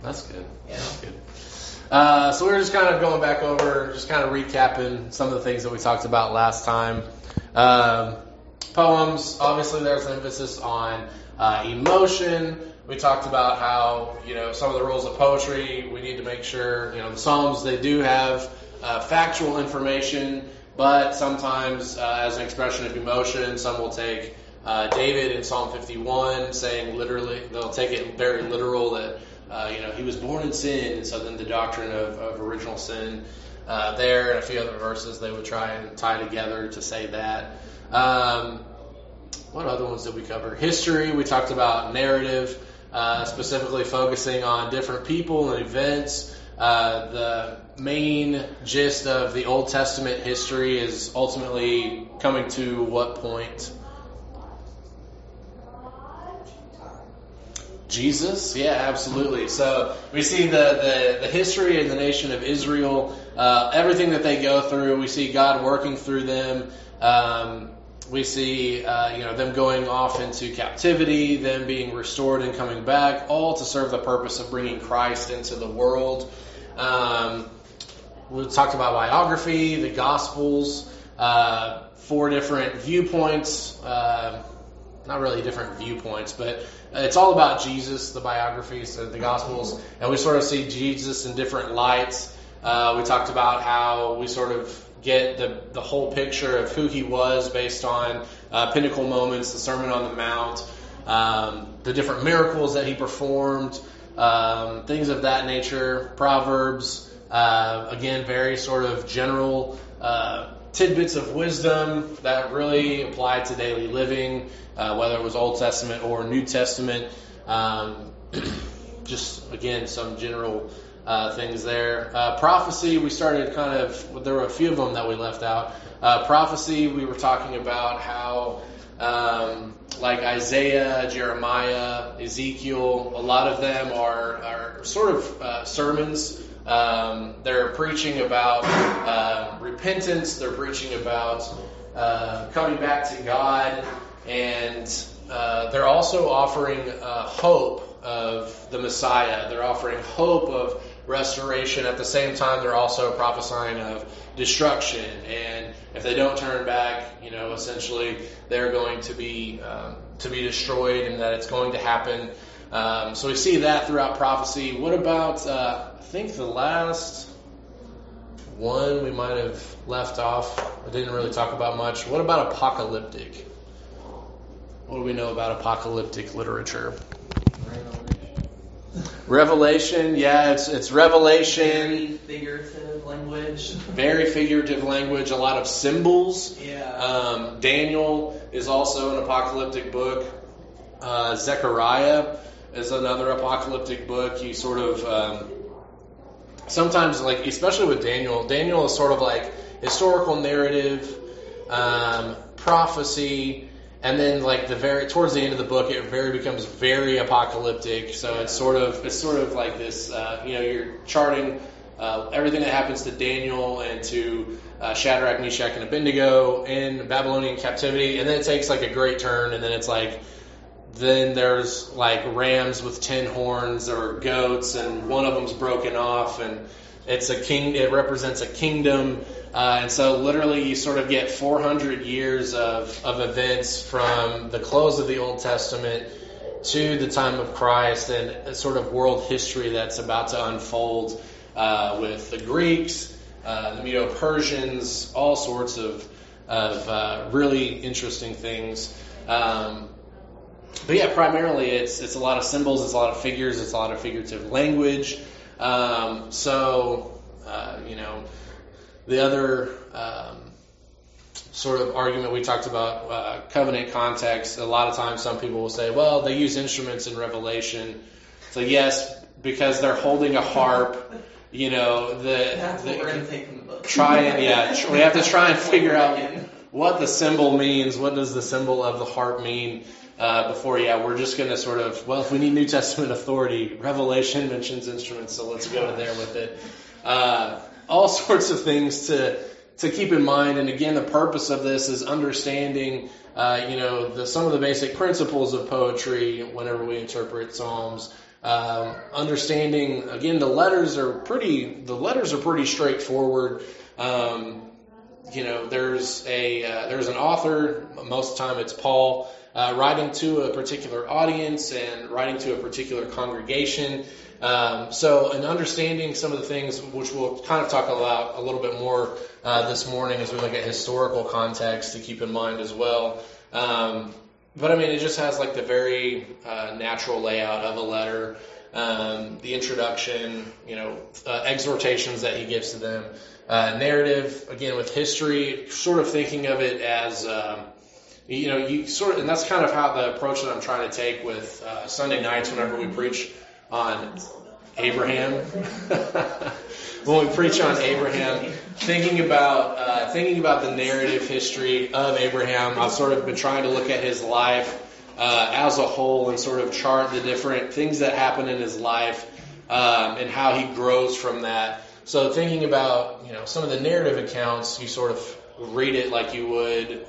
That's good. Yeah. That's good. So we're just kind of going back over, just kind of recapping some of the things that we talked about last time. Poems, obviously there's an emphasis on emotion. We talked about how, some of the rules of poetry, we need to make sure, the Psalms, they do have factual information, but sometimes as an expression of emotion, some will take David in Psalm 51 saying literally, they'll take it very literal that, he was born in sin, and so then the doctrine of original sin there, and a few other verses they would try and tie together to say that. What other ones did we cover? History, we talked about narrative, specifically focusing on different people and events. The main gist of the Old Testament history is ultimately coming to what point? Jesus? Yeah, absolutely. So we see the history of the nation of Israel, everything that they go through. We see God working through them. We see them going off into captivity, them being restored and coming back, all to serve the purpose of bringing Christ into the world. We talked about biography, the Gospels, 4 different viewpoints. Not really different viewpoints, but it's all about Jesus, the biographies, the Gospels, and we sort of see Jesus in different lights. We talked about how we sort of get the whole picture of who he was based on pinnacle moments, the Sermon on the Mount, the different miracles that he performed, things of that nature, Proverbs, again, very sort of general tidbits of wisdom that really apply to daily living, whether it was Old Testament or New Testament. Just, again, some general things there. Prophecy, we started there were a few of them that we left out. Prophecy, we were talking about how, like Isaiah, Jeremiah, Ezekiel, a lot of them are sort of sermons. They're preaching about repentance. They're preaching about coming back to God, and they're also offering hope of the Messiah. They're offering hope of restoration. At the same time, they're also prophesying of destruction, and if they don't turn back, essentially they're going to be destroyed, and that it's going to happen. So we see that throughout prophecy. What about, I think the last one we might have left off, I didn't really talk about much. What about apocalyptic? What do we know about apocalyptic literature? Revelation, yeah, it's Revelation. Very figurative language. Very figurative language, a lot of symbols. Yeah. Daniel is also an apocalyptic book. Zechariah is another apocalyptic book. He sort of, sometimes, like, especially with Daniel is sort of like historical narrative, prophecy, and then like towards the end of the book, it becomes very apocalyptic. So it's sort of like this, you're charting everything that happens to Daniel and to Shadrach, Meshach, and Abednego in Babylonian captivity, and then it takes like a great turn, and then it's like, then there's like rams with 10 horns or goats, and one of them's broken off, and it's a king. It represents a kingdom, and so literally you sort of get 400 years of events from the close of the Old Testament to the time of Christ, and a sort of world history that's about to unfold with the Greeks, the Medo-Persians, all sorts of really interesting things. But yeah, primarily it's a lot of symbols, it's a lot of figures, it's a lot of figurative language. The other sort of argument we talked about, covenant context, a lot of times some people will say, well, they use instruments in Revelation. So yes, because they're holding a harp, That's what we're going to take from the book. We have to try and figure out what the symbol means. What does the symbol of the harp mean? We're just going to sort of, if we need New Testament authority, Revelation mentions instruments, so let's go there with it. All sorts of things to keep in mind, and again, the purpose of this is understanding, some of the basic principles of poetry whenever we interpret Psalms. Understanding, again, the letters are pretty straightforward. There's an author. Most of the time it's Paul writing to a particular audience and writing to a particular congregation. And understanding some of the things, which we'll kind of talk about a little bit more this morning as we look at historical context to keep in mind as well. But I mean, it just has like the very natural layout of a letter, the introduction, exhortations that he gives to them, narrative, again, with history, sort of thinking of it as, and that's kind of how the approach that I'm trying to take with Sunday nights whenever we preach on Abraham. When we preach on Abraham, thinking about the narrative history of Abraham, I've sort of been trying to look at his life as a whole and sort of chart the different things that happen in his life and how he grows from that. So thinking about some of the narrative accounts, you sort of read it like you would,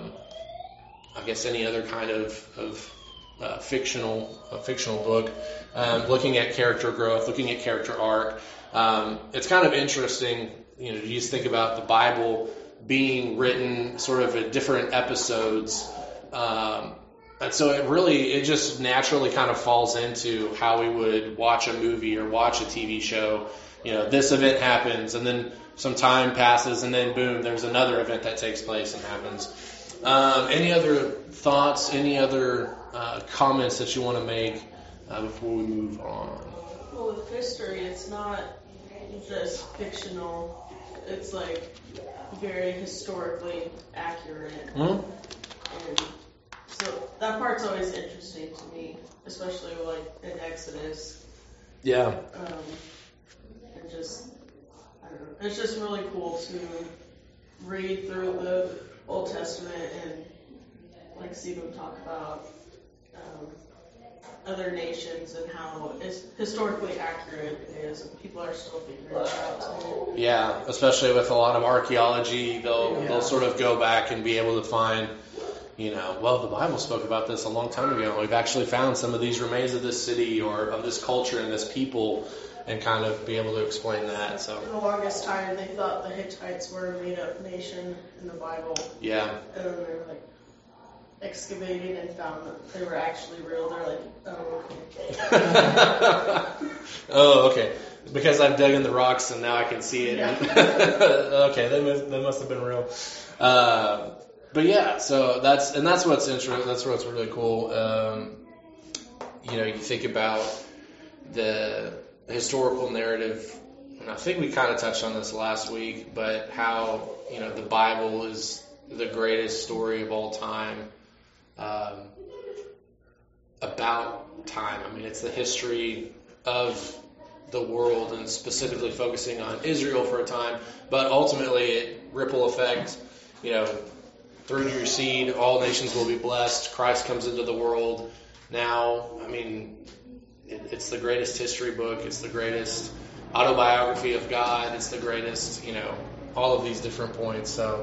I guess, any other kind of fictional book, looking at character growth, looking at character arc. It's kind of interesting, you just think about the Bible being written sort of at different episodes, and so it just naturally kind of falls into how we would watch a movie or watch a TV show. This event happens, and then some time passes, and then boom, there's another event that takes place and happens. Any other thoughts? Any other comments that you want to make before we move on? Well, with history, it's not just fictional. It's like very historically accurate. Mm-hmm. And so that part's always interesting to me, especially like in Exodus. Yeah. And just, I don't know, it's just really cool to read through the Old Testament and like see them talk about other nations and how it's historically accurate it is, and people are still figuring it out too. Yeah, especially with a lot of archaeology, they'll sort of go back and be able to find, the Bible spoke about this a long time ago. We've actually found some of these remains of this city or of this culture and this people, and kind of be able to explain that. So for the longest time, they thought the Hittites were a made-up nation in the Bible. Yeah. And then they were like excavating and found that they were actually real. They're like, oh, okay. Oh, okay. Because I've dug in the rocks and now I can see it. Yeah. Okay, that must have been real. But yeah, so that's what's interesting. That's what's really cool. You think about the historical narrative, and I think we kind of touched on this last week, but how the Bible is the greatest story of all time. About time. I mean, it's the history of the world, and specifically focusing on Israel for a time, but ultimately it ripple effect, through your seed, all nations will be blessed. Christ comes into the world. Now, I mean, it's the greatest history book. It's the greatest autobiography of God. It's the greatest, all of these different points. So,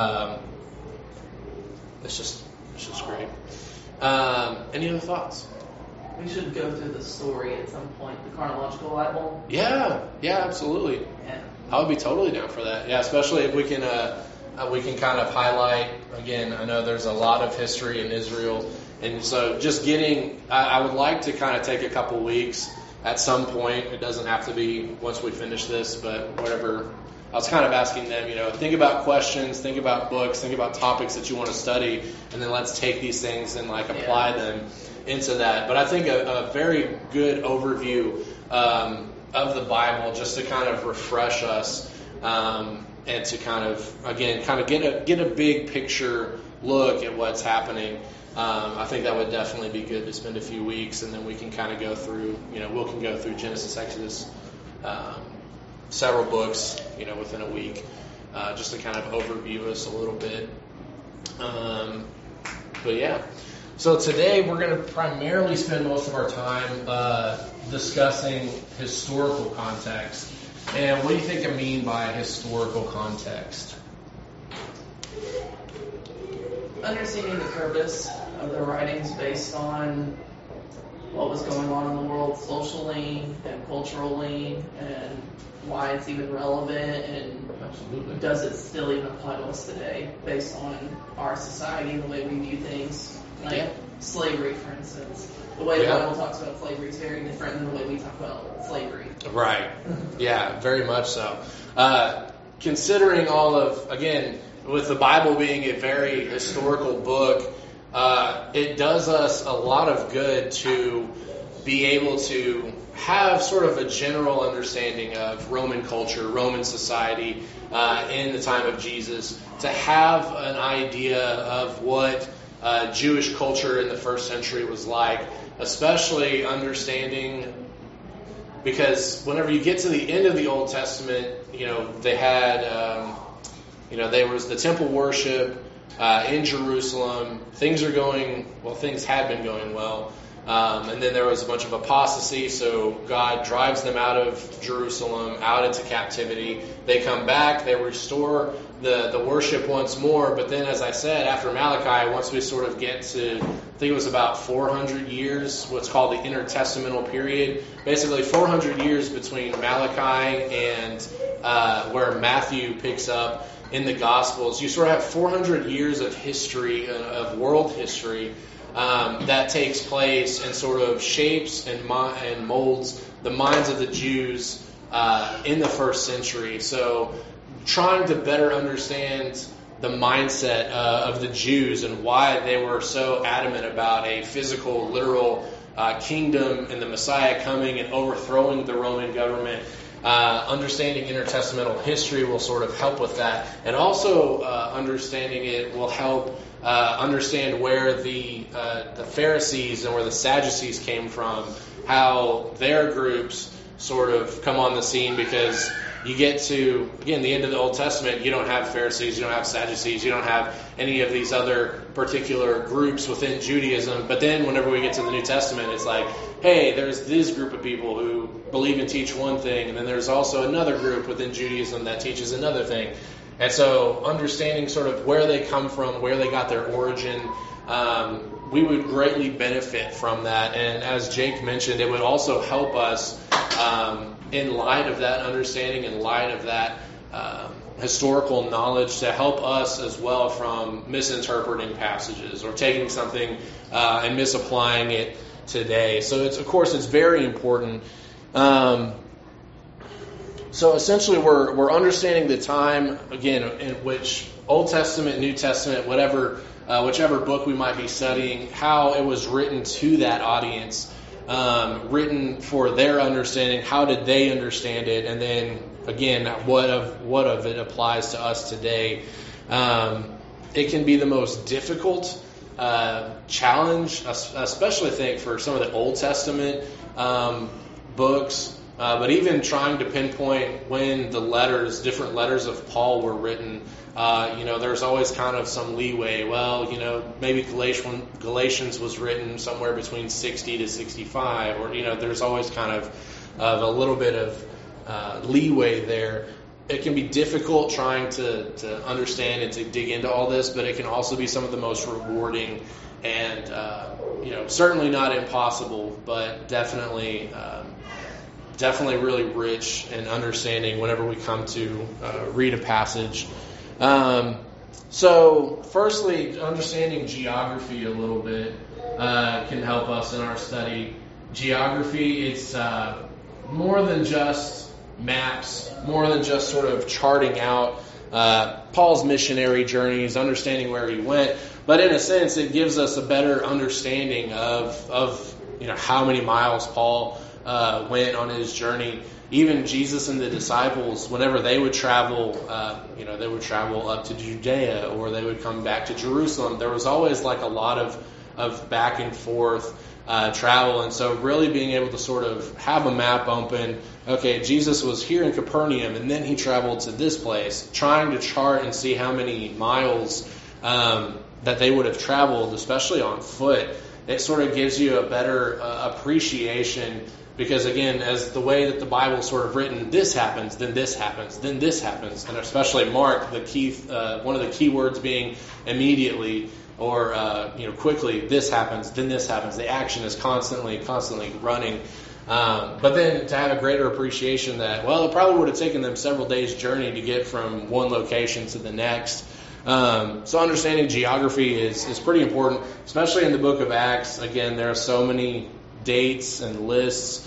it's just great. Any other thoughts? We should go through the story at some point, the chronological Bible. Yeah, absolutely. Yeah. I would be totally down for that. Yeah, especially if we can kind of highlight, again, I know there's a lot of history in Israel, and so just I would like to kind of take a couple weeks at some point. It doesn't have to be once we finish this, but whatever. I was kind of asking them, think about questions, think about books, think about topics that you want to study, and then let's take these things and apply them into that. But I think a very good overview of the Bible, just to kind of refresh us, and to kind of get a big picture look at what's happening. I think that would definitely be good to spend a few weeks, and then we can kind of go through, we can go through Genesis, Exodus, several books, within a week, just to kind of overview us a little bit. But yeah, so today we're going to primarily spend most of our time discussing historical context. And what do you think I mean by historical context? Understanding the purpose of the writings based on what was going on in the world socially and culturally, and why it's even relevant, and Absolutely. does it still even apply to us today based on our society and the way we view things, like slavery, for instance. The way the Bible talks about slavery is very different than the way we talk about slavery. Right. Yeah, very much so. Considering all of, again, with the Bible being a very historical book, it does us a lot of good to be able to have sort of a general understanding of Roman culture, Roman society in the time of Jesus, to have an idea of what Jewish culture in the first century was like, especially understanding, because whenever you get to the end of the Old Testament, they had, there was the temple worship in Jerusalem. Things had been going well. And then there was a bunch of apostasy, so God drives them out of Jerusalem, out into captivity. They come back, they restore the worship once more, but then, as I said, after Malachi, once we sort of get to, I think it was about 400 years, what's called the intertestamental period, basically 400 years between Malachi and where Matthew picks up in the Gospels. You sort of have 400 years of history, of world history, that takes place and sort of shapes and molds the minds of the Jews in the first century. So trying to better understand the mindset of the Jews and why they were so adamant about a physical, literal kingdom and the Messiah coming and overthrowing the Roman government. Understanding intertestamental history will sort of help with that. And also understanding it will help understand where the Pharisees and where the Sadducees came from, how their groups sort of come on the scene, because you get to, again, the end of the Old Testament, you don't have Pharisees, you don't have Sadducees, you don't have any of these other particular groups within Judaism. But then whenever we get to the New Testament, it's like, hey, there's this group of people who believe and teach one thing, and then there's also another group within Judaism that teaches another thing. And so understanding sort of where they come from, where they got their origin, we would greatly benefit from that. And as Jake mentioned, it would also help us in light of that understanding, in light of that historical knowledge, to help us as well from misinterpreting passages or taking something and misapplying it today. So it's very important. So essentially we're understanding the time, again, in which Old Testament, New Testament, whichever book we might be studying, how it was written to that audience, written for their understanding, how did they understand it, and then, again, what of it applies to us today. It can be the most difficult challenge, especially I think for some of the Old Testament books, but even trying to pinpoint when different letters of Paul were written. There's always kind of some leeway. Well, maybe Galatians was written somewhere between 60 to 65, or, there's always kind of a little bit of leeway there. It can be difficult trying to understand and to dig into all this, but it can also be some of the most rewarding and, certainly not impossible, but definitely really rich in understanding whenever we come to read a passage. So, firstly, understanding geography a little bit can help us in our study. Geography, it's more than just maps, more than just sort of charting out Paul's missionary journeys, understanding where he went, but in a sense, it gives us a better understanding of how many miles Paul went on his journey. Even Jesus and the disciples, whenever they would travel, they would travel up to Judea, or they would come back to Jerusalem. There was always like a lot of back and forth travel, and so really being able to sort of have a map open. Okay, Jesus was here in Capernaum, and then he traveled to this place, trying to chart and see how many miles that they would have traveled, especially on foot. It sort of gives you a better appreciation. Because again, as the way that the Bible is sort of written, this happens, then this happens, then this happens, and especially Mark, one of the key words being immediately. or quickly this happens, then this happens. The action is constantly running. But then to have a greater appreciation that, well, it probably would have taken them several days' journey to get from one location to the next. So understanding geography is pretty important, especially in the book of Acts. Again, there are so many dates and lists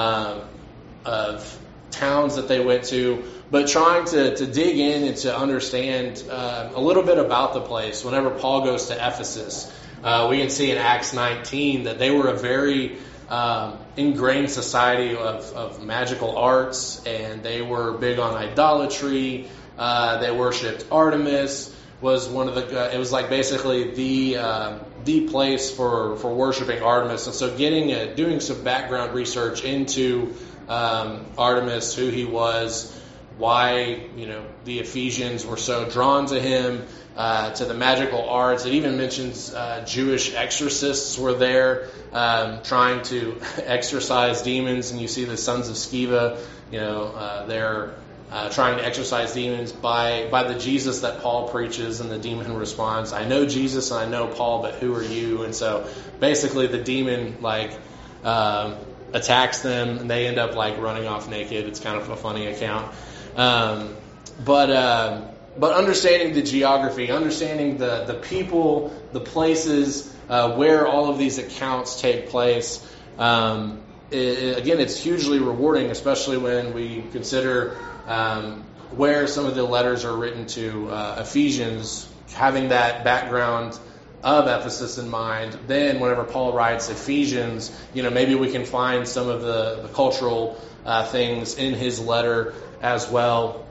of towns that they went to, but trying to dig in and to understand a little bit about the place. Whenever Paul goes to Ephesus, we can see in Acts 19 that they were a very ingrained society of magical arts, and they were big on idolatry. They worshipped Artemis. Was one of the it was like basically the place for worshiping Artemis, and so doing some background research into Artemis, who he was, why the Ephesians were so drawn to him, to the magical arts. It even mentions Jewish exorcists were there trying to exorcise demons, and you see the sons of Sceva, they're trying to exorcise demons by the Jesus that Paul preaches, and the demon responds, I know Jesus and I know Paul, but who are you? And so basically the demon attacks them, and they end up running off naked. It's kind of a funny account. But understanding the geography, understanding the people, the places where all of these accounts take place, again, it's hugely rewarding, especially when we consider where some of the letters are written to Ephesians, having that background of Ephesus in mind. Then whenever Paul writes Ephesians, maybe we can find some of the cultural things in his letter as well.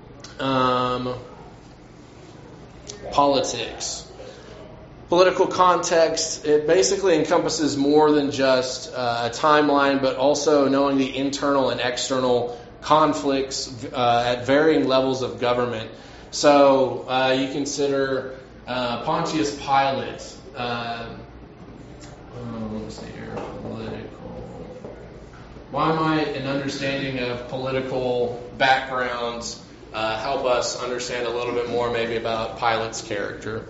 Politics. Political context, it basically encompasses more than just a timeline, but also knowing the internal and external conflicts at varying levels of government. So you consider Pontius Pilate. Let me see here. Why might an understanding of political backgrounds help us understand a little bit more maybe about Pilate's character?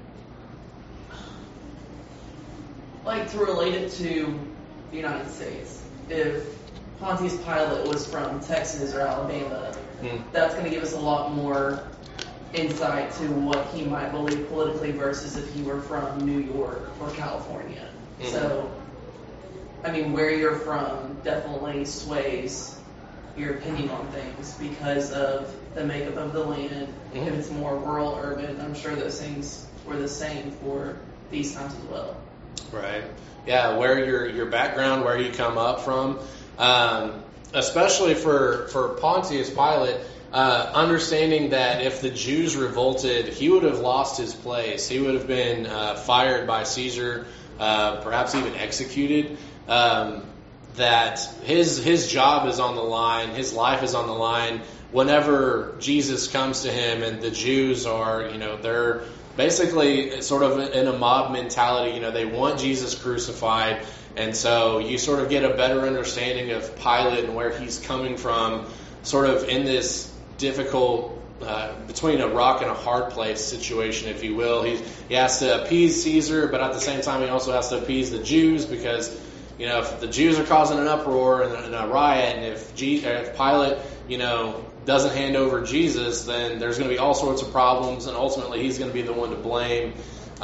To relate it to the United States, if Pontius Pilate was from Texas or Alabama, that's going to give us a lot more insight to what he might believe politically versus if he were from New York or California. Mm-hmm. So, where you're from definitely sways your opinion on things because of the makeup of the land. Mm-hmm. If it's more rural, urban, I'm sure those things were the same for these times as well. Right. Yeah, where your background, where you come up from, especially for Pontius Pilate, understanding that if the Jews revolted, he would have lost his place. He would have been fired by Caesar, perhaps even executed. That his job is on the line, his life is on the line whenever Jesus comes to him, and the Jews are, they're basically sort of in a mob mentality. They want Jesus crucified, and so you sort of get a better understanding of Pilate and where he's coming from, sort of in this difficult, between a rock and a hard place situation, if you will. He has to appease Caesar, but at the same time he also has to appease the Jews, because if the Jews are causing an uproar and a riot, and if Pilate doesn't hand over Jesus, then there's going to be all sorts of problems, and ultimately he's going to be the one to blame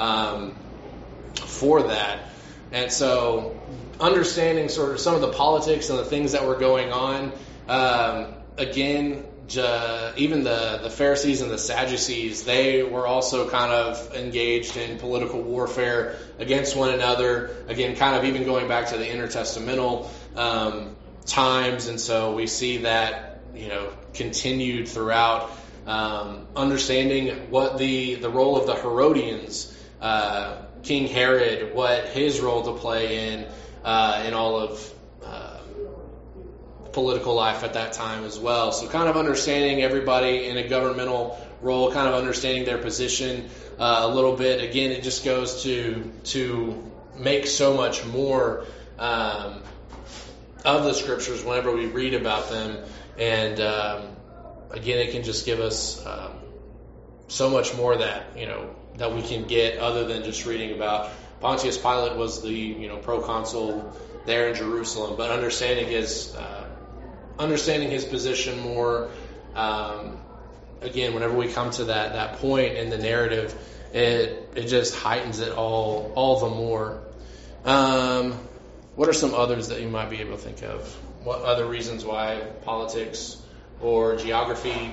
for that. And so understanding sort of some of the politics and the things that were going on, again, even the Pharisees and the Sadducees, they were also kind of engaged in political warfare against one another, again, kind of even going back to the intertestamental times. And so we see that continued throughout, understanding what the role of the Herodians, King Herod, what his role to play in all of political life at that time as well. So kind of understanding everybody in a governmental role, kind of understanding their position a little bit. Again, it just goes to make so much more of the scriptures whenever we read about them. And again, it can just give us so much more that we can get other than just reading about Pontius Pilate was the proconsul there in Jerusalem, but understanding his position more. Again, whenever we come to that point in the narrative, it just heightens it all the more. What are some others that you might be able to think of? What other reasons why politics or geography,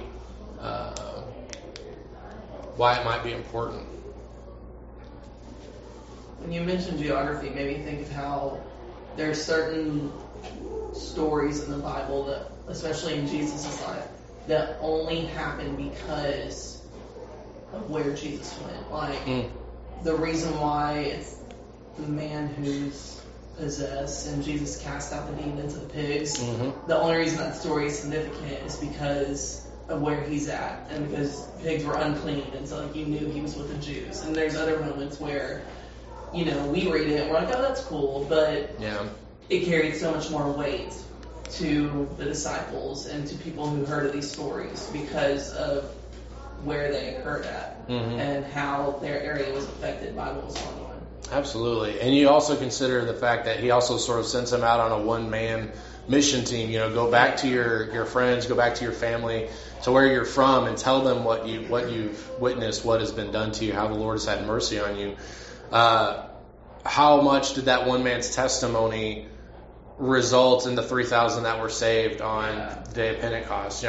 why it might be important? When you mention geography, maybe think of how there are certain stories in the Bible that, especially in Jesus' life, that only happen because of where Jesus went. Like, the reason why it's the man who's possessed and Jesus cast out the demon into the pigs, the only reason that story is significant is because of where he's at, and because pigs were unclean, and so you knew he was with the Jews. And there's other moments where, we read it and we're like, oh, that's cool, but it carried so much more weight to the disciples and to people who heard of these stories because of where they occurred at and how their area was affected by what was going on. Absolutely. And you also consider the fact that he also sort of sends them out on a one-man mission team. Go back to your friends, go back to your family, to where you're from, and tell them what you've witnessed, what has been done to you, how the Lord has had mercy on you. How much did that one man's testimony result in the 3,000 that were saved on the day of Pentecost?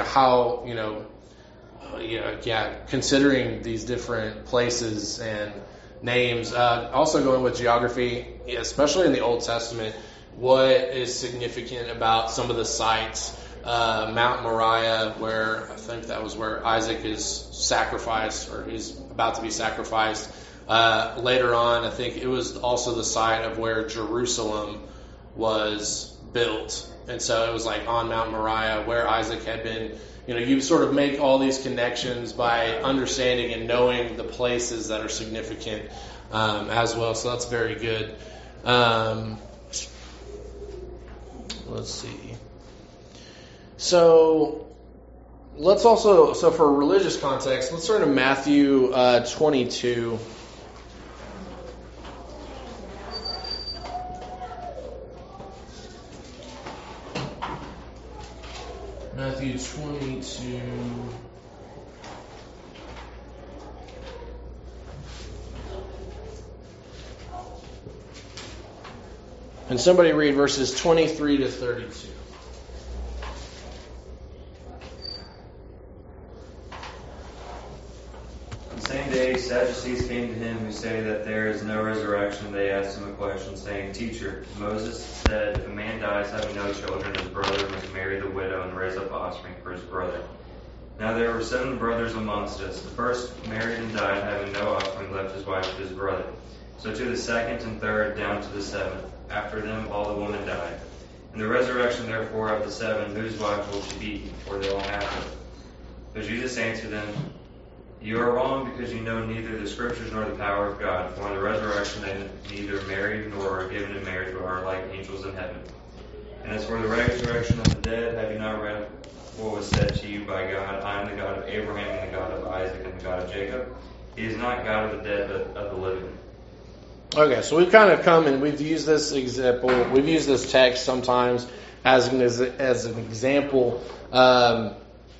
Considering these different places and names. Also going with geography, especially in the Old Testament, what is significant about some of the sites, Mount Moriah, where I think that was where Isaac is sacrificed, or he's about to be sacrificed. Later on, I think it was also the site of where Jerusalem was built. And so it was like on Mount Moriah where Isaac had been. You sort of make all these connections by understanding and knowing the places that are significant as well. So that's very good. Let's see. So for religious context, let's turn to Matthew 22. Matthew 22. And somebody read verses 23 to 32. The same day, Sadducees came to him who say that there is no resurrection. They asked him a question, saying, Teacher, Moses said, if a man dies having no children, his brother must marry the widow and raise up offspring for his brother. Now there were 7 brothers amongst us. The first married and died, having no offspring, left his wife to his brother. So to the second and third, down to the 7th. After them all the women died. In the resurrection, therefore, of the 7, whose wife will she be? For they all have her. But Jesus answered them, You are wrong, because you know neither the Scriptures nor the power of God. For in the resurrection they neither marry nor are given in marriage, but are like angels in heaven. And as for the resurrection of the dead, have you not read what was said to you by God? I am the God of Abraham, and the God of Isaac, and the God of Jacob. He is not God of the dead, but of the living. Okay, so we've kind of come and we've used this example. We've used this text sometimes as an example. The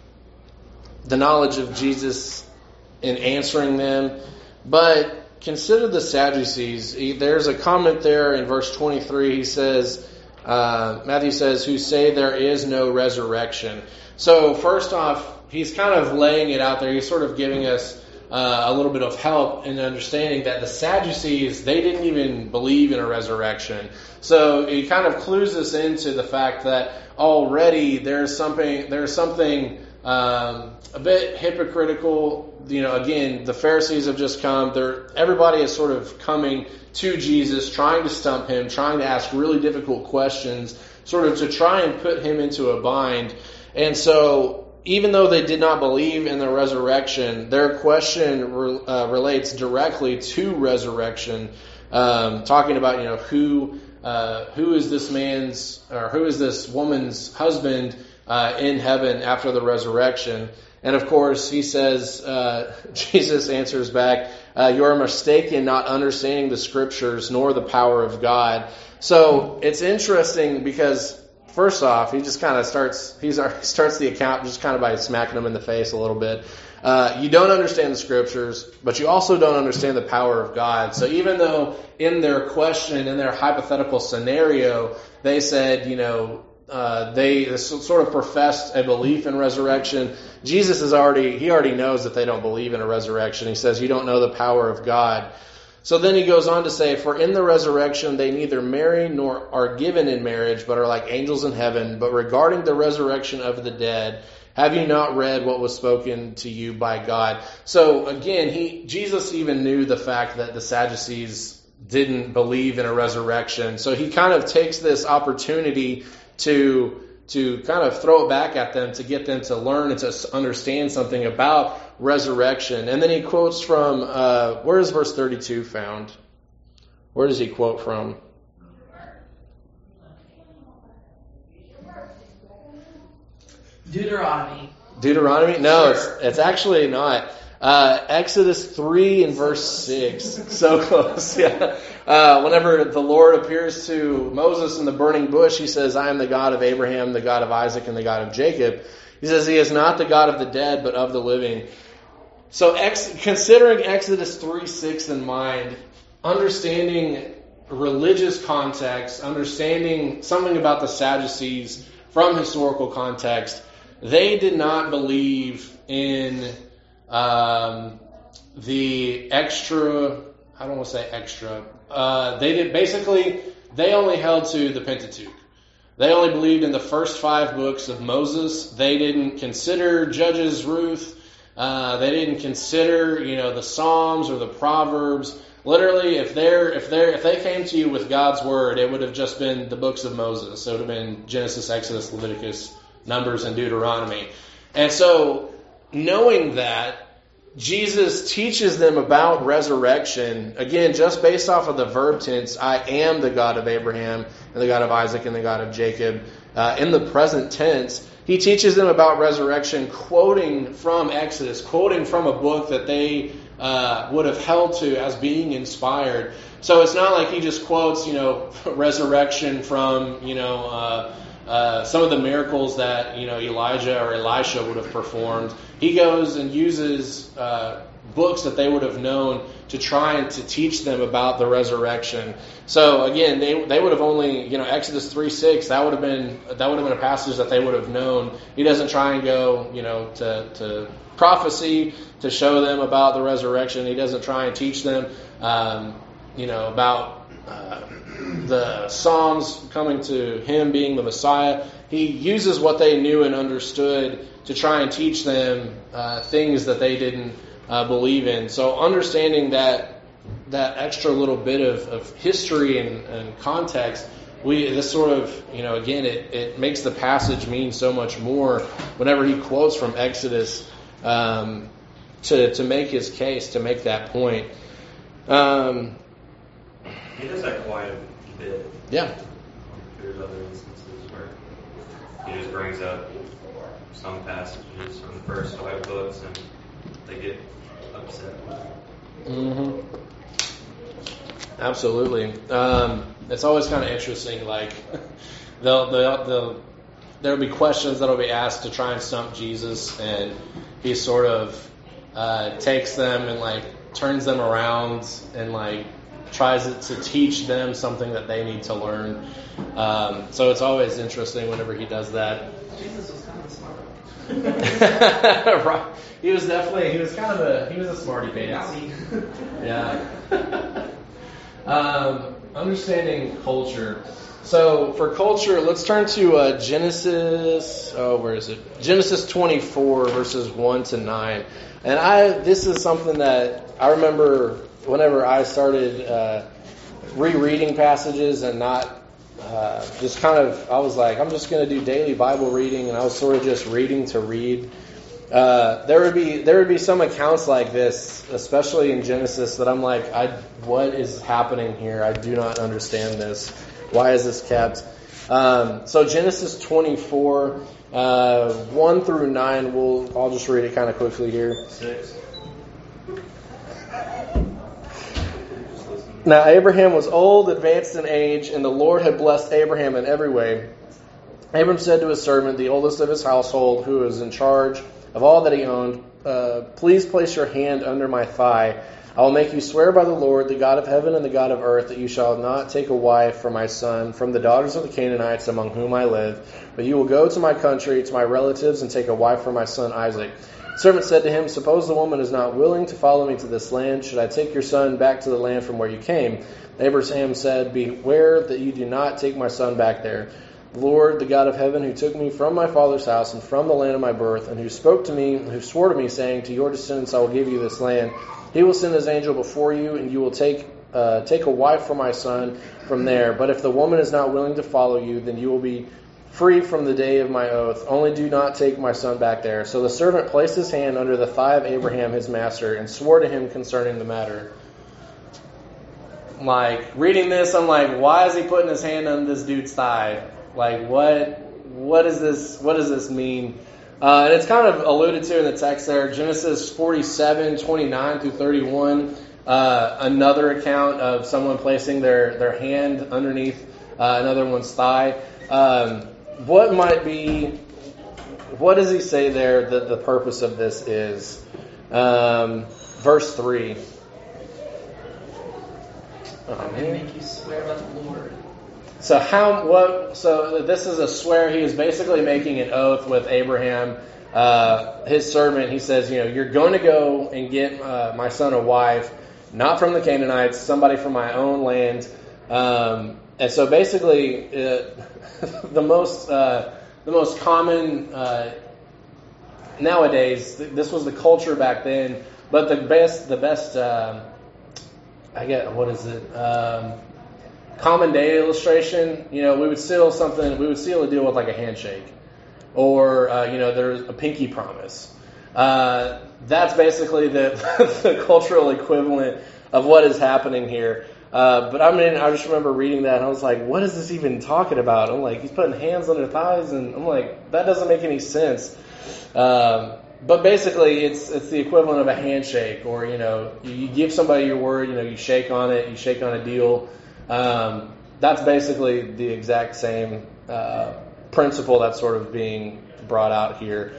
knowledge of Jesus in answering them. But consider the Sadducees. There's a comment there in verse 23. He says, Matthew says, who say there is no resurrection. So first off, he's kind of laying it out there. He's sort of giving us a little bit of help in understanding that the Sadducees, they didn't even believe in a resurrection. So he kind of clues us into the fact that already there's something a bit hypocritical. Again, the Pharisees have just come. Everybody is sort of coming to Jesus, trying to stump him, trying to ask really difficult questions, sort of to try and put him into a bind. And so even though they did not believe in the resurrection, their question relates directly to resurrection, talking about who is this man's or who is this woman's husband in heaven after the resurrection. And of course, he says, Jesus answers back, you are mistaken, not understanding the scriptures nor the power of God. So it's interesting because, first off, he just kind of starts the account just kind of by smacking him in the face a little bit. You don't understand the scriptures, but you also don't understand the power of God. So even though in their question, in their hypothetical scenario, they said, they sort of professed a belief in resurrection, Jesus already knows that they don't believe in a resurrection. He says, you don't know the power of God. So then he goes on to say, for in the resurrection they neither marry nor are given in marriage, but are like angels in heaven. But regarding the resurrection of the dead, have you not read what was spoken to you by God? So again, Jesus even knew the fact that the Sadducees didn't believe in a resurrection. So he kind of takes this opportunity to kind of throw it back at them, to get them to learn and to understand something about resurrection. And then he quotes from, where is verse 32 found? Where does he quote from? Deuteronomy? No, Sure. it's actually not. Exodus 3 and verse 6. So close, yeah. Whenever the Lord appears to Moses in the burning bush, he says, I am the God of Abraham, the God of Isaac, and the God of Jacob. He says he is not the God of the dead, but of the living. So considering Exodus 3:6 in mind, understanding religious context, understanding something about the Sadducees from historical context, they did not believe in the extra, I don't want to say extra, they only held to the Pentateuch. They only believed in the first 5 books of Moses. They didn't consider Judges, Ruth. They didn't consider, the Psalms or the Proverbs. Literally, if they came to you with God's word, it would have just been the books of Moses. So it would have been Genesis, Exodus, Leviticus, Numbers, and Deuteronomy. And so, knowing that, Jesus teaches them about resurrection, again, just based off of the verb tense, I am the God of Abraham, and the God of Isaac, and the God of Jacob. In the present tense, he teaches them about resurrection, quoting from Exodus, quoting from a book that they would have held to as being inspired. So it's not like he just quotes, resurrection from, some of the miracles that, Elijah or Elisha would have performed. He goes and uses books that they would have known to try and to teach them about the resurrection. So again, they would have only, Exodus 3:6, that would have been a passage that they would have known. He doesn't try and go, to prophecy to show them about the resurrection. He doesn't try and teach them, about the Psalms coming to him being the Messiah. He uses what they knew and understood to try and teach them things that they didn't believe in. So understanding that extra little bit of history and context, this sort of, again, it makes the passage mean so much more whenever he quotes from Exodus to make his case, to make that point. He does that quite a bit. Yeah. There's other instances where he just brings up some passages from the first 5 books and they get upset with it. Mm-hmm. Absolutely. It's always kind of interesting, like, there'll be questions that'll be asked to try and stump Jesus, and he sort of takes them and, like, turns them around and, like, tries to teach them something that they need to learn. So it's always interesting whenever he does that. Jesus was kind of smart. Right. He was a smarty pants. Yeah. Understanding culture. So for culture, let's turn to Genesis. Where is it? Genesis 24 verses 1 to 9. And this is something that I remember whenever I started rereading passages and not just kind of, I was like, I'm just going to do daily Bible reading, and I was sort of just reading to read. There would be some accounts like this, especially in Genesis, that I'm like, what is happening here? I do not understand this. Why is this kept? So Genesis 24, 1 through 9, I'll just read it kind of quickly here. 6. Now Abraham was old, advanced in age, and the Lord had blessed Abraham in every way. Abram said to his servant, the oldest of his household, who was in charge of all that he owned, please place your hand under my thigh. I will make you swear by the Lord, the God of heaven and the God of earth, that you shall not take a wife for my son from the daughters of the Canaanites among whom I live, but you will go to my country, to my relatives, and take a wife for my son Isaac. The servant said to him, suppose the woman is not willing to follow me to this land. Should I take your son back to the land from where you came? Abraham said, beware that you do not take my son back there. The Lord, the God of heaven, who took me from my father's house and from the land of my birth, and who spoke to me, who swore to me, saying, to your descendants I will give you this land, he will send his angel before you, and you will take a wife for my son from there. But if the woman is not willing to follow you, then you will be free from the day of my oath. Only do not take my son back there. So the servant placed his hand under the thigh of Abraham, his master, and swore to him concerning the matter. Like, reading this, I'm like, why is he putting his hand on this dude's thigh? Like, what does this mean? And it's kind of alluded to in the text there. Genesis 47, 29 through 31. Another account of someone placing their hand underneath another one's thigh. What does he say there that the purpose of this is? Verse 3. I'm going to make you swear by the Lord. So this is a swear. He is basically making an oath with Abraham, his servant. He says, you're going to go and get my son a wife, not from the Canaanites, somebody from my own land. And so basically, the most common nowadays, this was the culture back then, but the best I get, what is it? Common day illustration, we would seal a deal with like a handshake, or there's a pinky promise. That's basically the cultural equivalent of what is happening here. But I just remember reading that and I was like, what is this even talking about? I'm like, he's putting hands on their thighs, and I'm like, that doesn't make any sense. But basically, it's the equivalent of a handshake, or you give somebody your word, you shake on it, you shake on a deal. That's basically the exact same principle that's sort of being brought out here.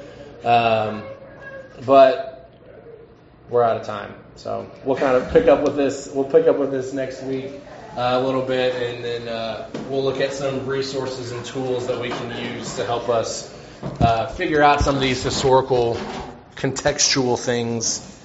But we're out of time, so we'll kind of pick up with this. We'll pick up with this next week a little bit, and then we'll look at some resources and tools that we can use to help us figure out some of these historical, contextual things